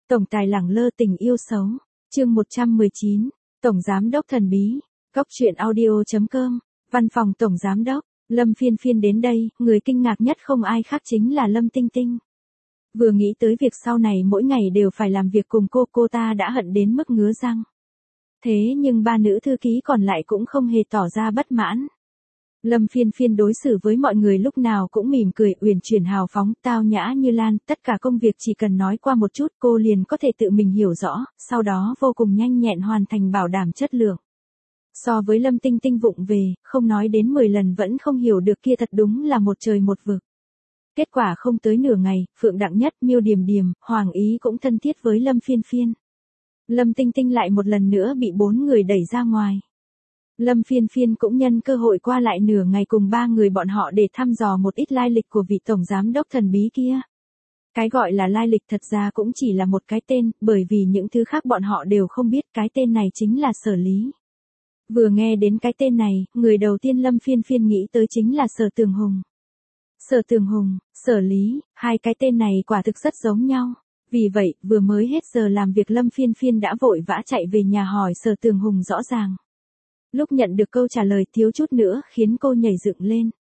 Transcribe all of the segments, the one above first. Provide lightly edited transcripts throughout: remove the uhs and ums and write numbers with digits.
Tổng tài lẳng lơ tình yêu xấu. Chương 119. Tổng giám đốc thần bí. Góc truyện audio.com. Văn phòng tổng giám đốc. Lâm Phiên Phiên đến đây, người kinh ngạc nhất không ai khác chính là Lâm Tinh Tinh. Vừa nghĩ tới việc sau này mỗi ngày đều phải làm việc cùng cô ta đã hận đến mức ngứa răng. Thế nhưng ba nữ thư ký còn lại cũng không hề tỏ ra bất mãn. Lâm Phiên Phiên đối xử với mọi người lúc nào cũng mỉm cười, uyển chuyển hào phóng, tao nhã như lan, tất cả công việc chỉ cần nói qua một chút cô liền có thể tự mình hiểu rõ, sau đó vô cùng nhanh nhẹn hoàn thành, bảo đảm chất lượng. So với Lâm Tinh Tinh vụng về, không nói đến 10 lần vẫn không hiểu được kia thật đúng là một trời một vực. Kết quả không tới nửa ngày, Phượng Đặng Nhất, Miêu Điềm Điềm, Hoàng Ý cũng thân thiết với Lâm Phiên Phiên. Lâm Tinh Tinh lại một lần nữa bị 4 người đẩy ra ngoài. Lâm Phiên Phiên cũng nhân cơ hội qua lại nửa ngày cùng ba người bọn họ để thăm dò một ít lai lịch của vị tổng giám đốc thần bí kia. Cái gọi là lai lịch thật ra cũng chỉ là một cái tên, bởi vì những thứ khác bọn họ đều không biết, cái tên này chính là Sở Lý. Vừa nghe đến cái tên này, người đầu tiên Lâm Phiên Phiên nghĩ tới chính là Sở Tường Hùng. Sở Tường Hùng, Sở Lý, hai cái tên này quả thực rất giống nhau. Vì vậy, vừa mới hết giờ làm việc Lâm Phiên Phiên đã vội vã chạy về nhà hỏi Sở Tường Hùng rõ ràng. Lúc nhận được câu trả lời thiếu chút nữa khiến cô nhảy dựng lên.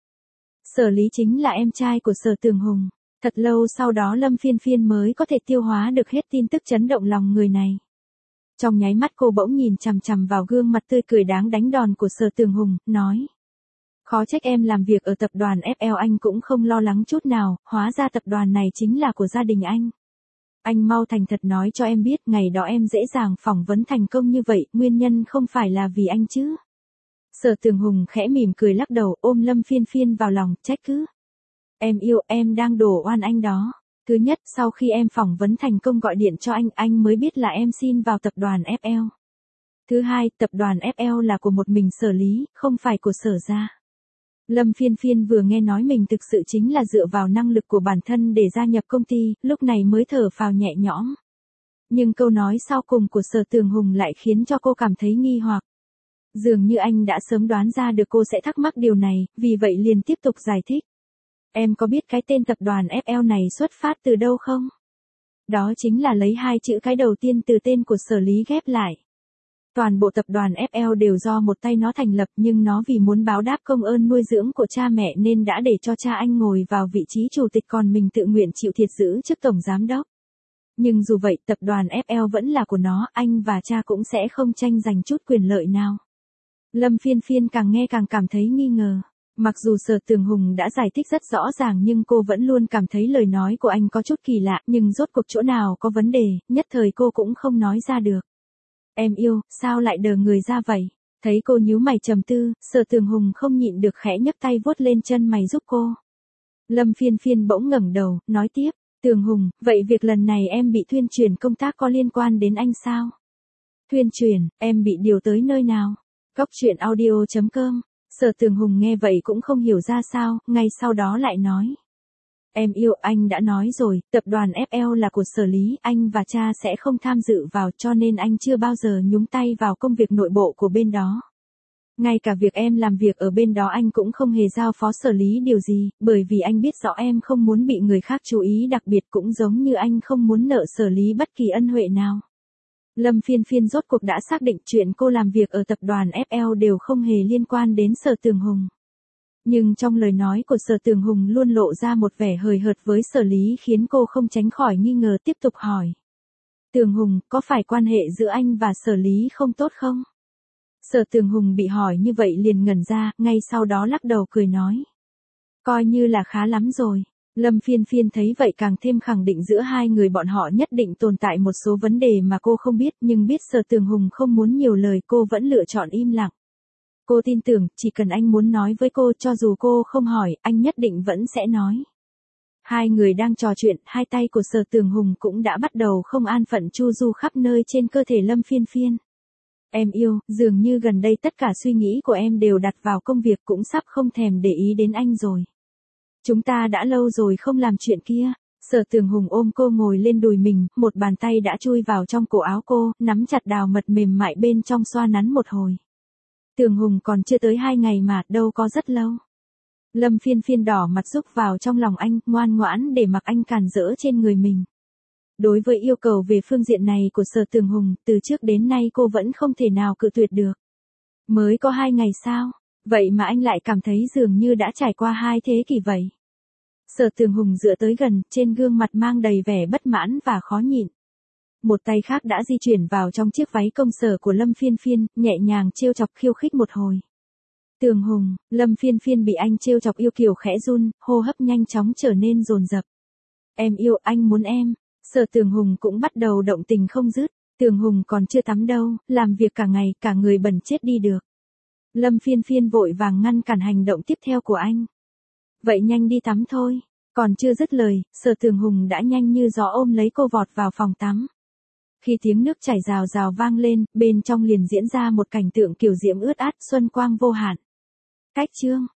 Sở Lý chính là em trai của Sở Tường Hùng. Thật lâu sau đó Lâm Phiên Phiên mới có thể tiêu hóa được hết tin tức chấn động lòng người này. Trong nháy mắt cô bỗng nhìn chằm chằm vào gương mặt tươi cười đáng đánh đòn của Sở Tường Hùng, nói. Khó trách em làm việc ở tập đoàn FL anh cũng không lo lắng chút nào, hóa ra tập đoàn này chính là của gia đình anh. Anh mau thành thật nói cho em biết, ngày đó em dễ dàng phỏng vấn thành công như vậy, nguyên nhân không phải là vì anh chứ. Sở Tường Hùng khẽ mỉm cười lắc đầu, ôm Lâm Phiên Phiên vào lòng, trách cứ. Em yêu, em đang đổ oan anh đó. Thứ nhất, sau khi em phỏng vấn thành công gọi điện cho anh mới biết là em xin vào tập đoàn FL. Thứ hai, tập đoàn FL là của một mình Sở Lý, không phải của Sở gia. Lâm Phiên Phiên vừa nghe nói mình thực sự chính là dựa vào năng lực của bản thân để gia nhập công ty, lúc này mới thở phào nhẹ nhõm. Nhưng câu nói sau cùng của Sở Tường Hùng lại khiến cho cô cảm thấy nghi hoặc. Dường như anh đã sớm đoán ra được cô sẽ thắc mắc điều này, vì vậy liền tiếp tục giải thích. Em có biết cái tên tập đoàn FL này xuất phát từ đâu không? Đó chính là lấy hai chữ cái đầu tiên từ tên của Sở Lý ghép lại. Toàn bộ tập đoàn FL đều do một tay nó thành lập, nhưng nó vì muốn báo đáp công ơn nuôi dưỡng của cha mẹ nên đã để cho cha anh ngồi vào vị trí chủ tịch, còn mình tự nguyện chịu thiệt giữ chức tổng giám đốc. Nhưng dù vậy, tập đoàn FL vẫn là của nó, anh và cha cũng sẽ không tranh giành chút quyền lợi nào. Lâm Phiên Phiên càng nghe càng cảm thấy nghi ngờ. Mặc dù Sở Tường Hùng đã giải thích rất rõ ràng nhưng cô vẫn luôn cảm thấy lời nói của anh có chút kỳ lạ, nhưng rốt cuộc chỗ nào có vấn đề, nhất thời cô cũng không nói ra được. Em yêu, sao lại đờ người ra vậy? Thấy cô nhíu mày trầm tư, Sở Tường Hùng không nhịn được khẽ nhấc tay vuốt lên chân mày giúp cô. Lâm Phiên Phiên bỗng ngẩng đầu, nói tiếp, Tường Hùng, vậy việc lần này em bị thuyên chuyển công tác có liên quan đến anh sao? Thuyên chuyển, em bị điều tới nơi nào? Góc truyện audio.com. Sở Tường Hùng nghe vậy cũng không hiểu ra sao, ngay sau đó lại nói. Em yêu, anh đã nói rồi, tập đoàn FL là của Sở Lý, anh và cha sẽ không tham dự vào, cho nên anh chưa bao giờ nhúng tay vào công việc nội bộ của bên đó. Ngay cả việc em làm việc ở bên đó anh cũng không hề giao phó Sở Lý điều gì, bởi vì anh biết rõ em không muốn bị người khác chú ý, đặc biệt cũng giống như anh không muốn nợ Sở Lý bất kỳ ân huệ nào. Lâm Phiên Phiên rốt cuộc đã xác định chuyện cô làm việc ở tập đoàn FL đều không hề liên quan đến Sở Tường Hùng. Nhưng trong lời nói của Sở Tường Hùng luôn lộ ra một vẻ hời hợt với Sở Lý khiến cô không tránh khỏi nghi ngờ, tiếp tục hỏi. Tường Hùng, có phải quan hệ giữa anh và Sở Lý không tốt không? Sở Tường Hùng bị hỏi như vậy liền ngẩn ra, ngay sau đó lắc đầu cười nói. Coi như là khá lắm rồi. Lâm Phiên Phiên thấy vậy càng thêm khẳng định giữa hai người bọn họ nhất định tồn tại một số vấn đề mà cô không biết, nhưng biết Sở Tường Hùng không muốn nhiều lời, cô vẫn lựa chọn im lặng. Cô tin tưởng, chỉ cần anh muốn nói với cô, cho dù cô không hỏi, anh nhất định vẫn sẽ nói. Hai người đang trò chuyện, hai tay của Sở Tường Hùng cũng đã bắt đầu không an phận chu du khắp nơi trên cơ thể Lâm Phiên Phiên. Em yêu, dường như gần đây tất cả suy nghĩ của em đều đặt vào công việc, cũng sắp không thèm để ý đến anh rồi. Chúng ta đã lâu rồi không làm chuyện kia. Sở Tường Hùng ôm cô ngồi lên đùi mình, một bàn tay đã chui vào trong cổ áo cô, nắm chặt đào mật mềm mại bên trong xoa nắn một hồi. Tường Hùng, còn chưa tới 2 ngày mà, đâu có rất lâu. Lâm Phiên Phiên đỏ mặt rúc vào trong lòng anh, ngoan ngoãn để mặc anh càn rỡ trên người mình. Đối với yêu cầu về phương diện này của Sở Tường Hùng, từ trước đến nay cô vẫn không thể nào cự tuyệt được. Mới có 2 ngày sao? Vậy mà anh lại cảm thấy dường như đã trải qua 2 thế kỷ vậy. Sở Tường Hùng dựa tới gần, trên gương mặt mang đầy vẻ bất mãn và khó nhịn. Một tay khác đã di chuyển vào trong chiếc váy công sở của Lâm Phiên Phiên, nhẹ nhàng trêu chọc khiêu khích một hồi. Tường Hùng, Lâm Phiên Phiên bị anh trêu chọc yêu kiều khẽ run, hô hấp nhanh chóng trở nên dồn dập. Em yêu, anh muốn em. Sở Tường Hùng cũng bắt đầu động tình không dứt. Tường Hùng còn chưa tắm đâu, làm việc cả ngày, cả người bẩn chết đi được. Lâm Phiên Phiên vội vàng ngăn cản hành động tiếp theo của anh. Vậy nhanh đi tắm thôi. Còn chưa dứt lời, Sở Tường Hùng đã nhanh như gió ôm lấy cô vọt vào phòng tắm. Khi tiếng nước chảy rào rào vang lên, bên trong liền diễn ra một cảnh tượng kiều diễm ướt át, xuân quang vô hạn. Cách chương